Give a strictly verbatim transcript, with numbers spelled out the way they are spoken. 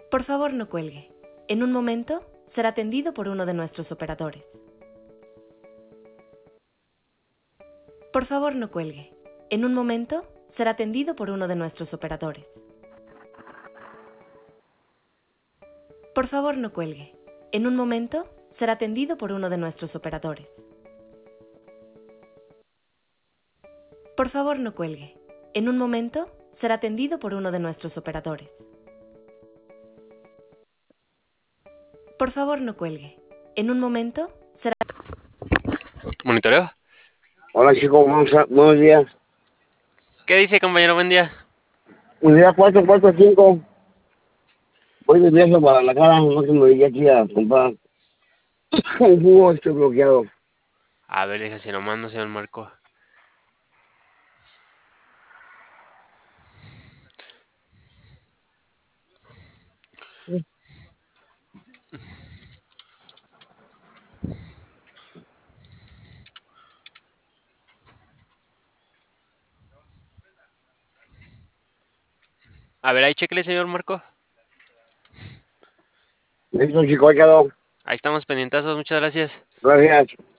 Por favor, no cuelgue. En un momento será atendido por uno de nuestros operadores. Por favor, no cuelgue. En un momento será atendido por uno de nuestros operadores. Por favor, no cuelgue. En un momento será atendido por uno de nuestros operadores. Por favor, no cuelgue. En un momento será atendido por uno de nuestros operadores. Por favor, no cuelgue. En un momento será... ¿Monitoreo? Hola chicos, buenos, buenos días. ¿Qué dice, compañero? Buen día. Unidad cuatro cuatro cinco. Voy de viaje a Guadalajara, no que me voy aquí a comprar un jugo, estoy bloqueado. A ver, deja si lo mando, señor Marco. A ver, ahí chequele, señor Marco. Listo chicos, ahí quedó. Ahí estamos pendientazos, muchas gracias. Gracias.